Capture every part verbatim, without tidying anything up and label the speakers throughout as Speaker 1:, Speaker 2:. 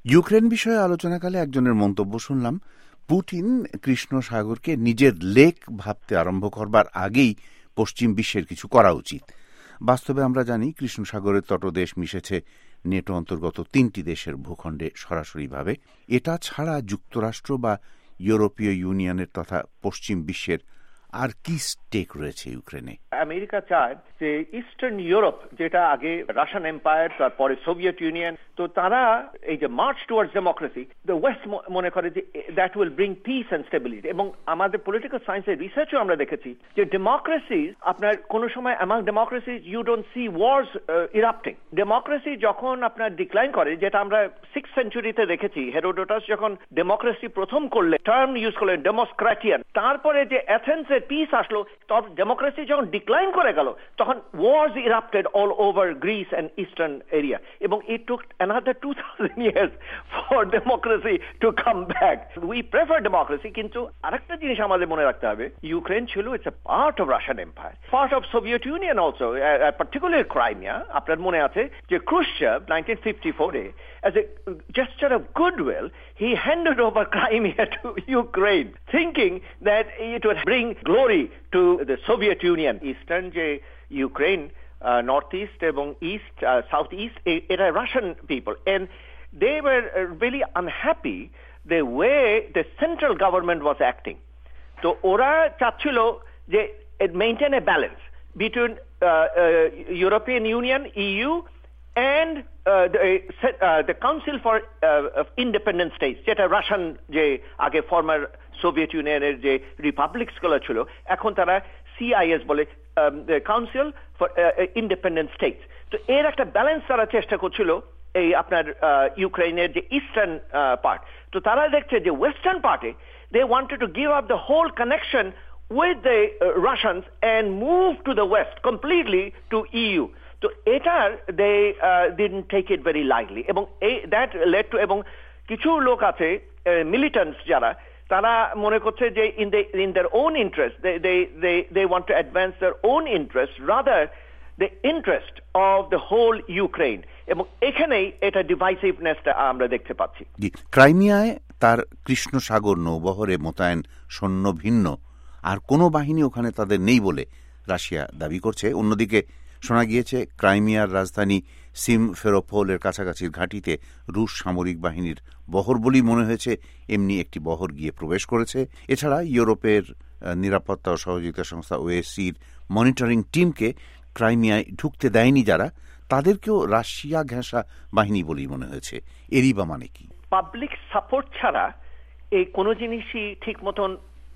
Speaker 1: Ukraine বিষয়ে আলোচনাকালে একজনের মন্তব্য শুনলাম, পুতিন কৃষ্ণ সাগরকে নিজের লেক ভাবতে আরম্ভ করবার আগেই পশ্চিম বিশ্বের কিছু করা উচিত। বাস্তবে আমরা জানি কৃষ্ণ সাগরের তটদেশ মিশেছে নেটো অন্তর্গত তিনটি দেশের ভূখণ্ডে সরাসরিভাবে। এটা ছাড়া যুক্তরাষ্ট্র বা ইউরোপীয় ইউনিয়নের তথা পশ্চিম বিশ্বের আর কি স্টেক রয়েছে ইউক্রেনে?
Speaker 2: আমেরিকা চায় যে ইস্টার্ন ইউরোপ, যেটা আগে রাশিয়ান এম্পায়ার, তারপরে সোভিয়েত ইউনিয়ন, তো তারা এই যে march towards democracy, the west মনে করে যে that will bring peace and stability. এবং আমাদের পলিটিক্যাল সায়েন্সের রিসার্চও আমরা দেখেছি যে ডেমোক্রেসি, আপনার কোন সময় among democracy you don't see wars erupting. Democracy যখন আপনার ডিক্লাইন করে, যেটা আমরা সিক্স সেঞ্চুরিতে দেখেছি, হেরোডোটাস যখন ডেমোক্রেসি প্রথম করলে টার্ম ইউজ করলেন ডেমোক্র্যাটিয়ান, তারপরে যে অ্যাথেন্সের পিস আসলো, তখন ডেমোক্রেসি যখন ডিক্লাইন করে গেল, তখন wars erupted all over Greece and eastern area, এবং it took another two thousand years for democracy to come back. We prefer democracy, কিন্তু আরেকটা জিনিস আমাদের মনে রাখতে হবে, ইউক্রেন ছিল it's a part of Russian Empire, part of Soviet Union also, uh, particularly Crimea. আপনার মনে আছে যে Khrushchev nineteen fifty-four এ as a gesture of goodwill he handed over Crimea to Ukraine, thinking that it would bring glory to the Soviet Union. Eastern যে Ukraine, Uh, northeast এবং east, uh, southeast, it are Russian people, and they were uh, really unhappy the way the central government was acting. So ওরা চাচ্ছিল যে maintain a balance between uh, uh, European Union, E U, and uh, the, uh, the Council for uh, of Independent States, যেটা Russian যে আগে former Soviet ইউনিয়নের যে republics গুলো ছিল, এখন তারা সি আই এস বলে, কাউন্সিল ফর ইন্ডিপেন্ডেন্ট স্টেটস। তো এর একটা ব্যালেন্স তারা চেষ্টা করছিল এই আপনার ইউক্রেনের যে ইস্টার্ন পার্ট। তো তারা দেখছে যে ওয়েস্টার্ন পার্টে they wanted to give up the whole connection with the Russians and move to the west completely to EU. তো এটার they didn't take it very lightly, এবং এই দ্যাট লেড টু, এবং কিছু লোক আছে মিলিটেন্টস যারা, তারা মনে করছে যে in they in their own interest they they they they want to advance their own interest rather the interest of the whole Ukraine, এবং এখানেই এটা ডিভাইসিভনেসটা আমরা দেখতে পাচ্ছি।
Speaker 1: ক্রাইমিয়ায় তার কৃষ্ণ সাগর নৌবহরে মোতায়েন সৈন্য ভিন্ন আর কোনো বাহিনী ওখানে তাদের নেই বলে রাশিয়া দাবি করছে। অন্যদিকে শোনা গিয়েছে ক্রাইমিয়ার রাজধানী সিমফেরোপোলের কাছাকাছির ঘাঁটিতে রুশ সামরিক বাহিনীর বহর বলেই মনে হয়েছে এমনি একটি বহর গিয়ে প্রবেশ করেছে। এছাড়া ইউরোপের নিরাপত্তা ও সহযোগিতা সংস্থা ওএসসির মনিটরিং টিমকে ক্রাইমিয়ায় ঢুকতে দেয়নি যারা, তাদেরকেও রাশিয়া ঘেঁষা বাহিনী বলেই মনে হয়েছে। এরই বা মানে কি?
Speaker 2: পাবলিক সাপোর্ট ছাড়া এই কোনো জিনিসই ঠিক মতন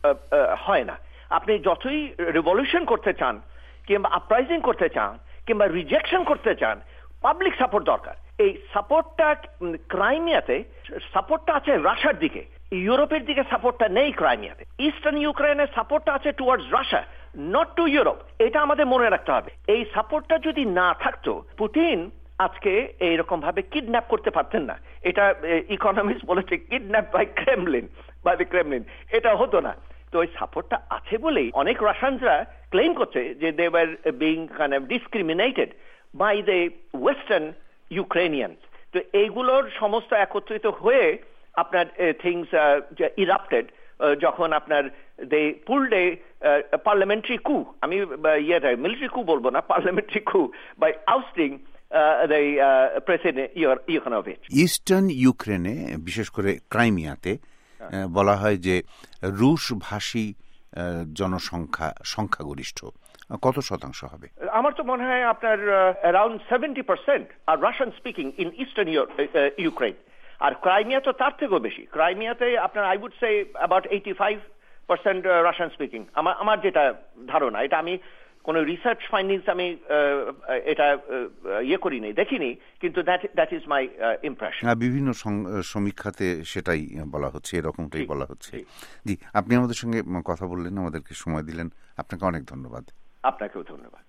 Speaker 2: হয় না। আপনি যতই রেভলিউশন করতে চান, কিংবা আপরাইজিং করতে চান, কিংবা রিজেকশন করতে চান, পাবলিক সাপোর্ট দরকার। এই সাপোর্টটা ক্রাইমিয়াতে সাপোর্টটা আছে রাশিয়ার দিকে, ইউরোপের দিকে সাপোর্টটা নেই ক্রাইমিয়াতে। ইস্টার্ন ইউক্রেনের সাপোর্টটা আছে towards Russia, not to Europe. এটা আমাদের মনে রাখতে হবে। এই সাপোর্টটা যদি না থাকতো, পুতিন আজকে এইরকম ভাবে কিডন্যাপ করতে পারতেন না। এটা ইকোনমিস্ট বলেছে kidnap by Kremlin, by the Kremlin, এটা হতো না। তো ওই সাপোর্টটা আছে বলেই অনেক রাশিয়ানরা ক্লেম করছে যে they were being kind of discriminated by the western Ukrainians. তো এইগুলোর সমস্ত একত্রিত হয়ে আপনার থিংস ইরাপ্টেড, যখন আপনার দে পুলড এ পার্লামেন্টারি কু, আমি ইয়েটা মিলিটারি কু বলবো না, parliamentary coup by ousting the president ইউক্রেনোভিচ।
Speaker 1: ইস্টার্ন ইউক্রেনে বিশেষ করে ক্রাইমিয়াতে বলা হয় যে রুশ ভাষী জনসংখ্যা সংখ্যাগরিষ্ঠ। কত শতাংশ হবে?
Speaker 2: আমার তো মনে হয় আপনার অ্যারাউন্ড সেভেন্টি পার্সেন্ট আর Russian speaking in eastern Ukraine, আর ক্রাইমিয়া তো তার থেকেও বেশি। ক্রাইমিয়াতে আপনার I would say about eighty five percent Russian speaking, আমার আমার যেটা ধারণা। এটা আমি কোন রিসার্চ ফাইন্ডিংস আমি এটা ইয়ে করিনি, দেখিনি, কিন্তু that that is my impression.
Speaker 1: বিভিন্ন সমীক্ষাতে সেটাই বলা হচ্ছে, এরকমটাই বলা হচ্ছে। জি, আপনি আমাদের সঙ্গে কথা বললেন, আমাদেরকে সময় দিলেন, আপনাকে অনেক ধন্যবাদ।
Speaker 2: আপনাকেও ধন্যবাদ।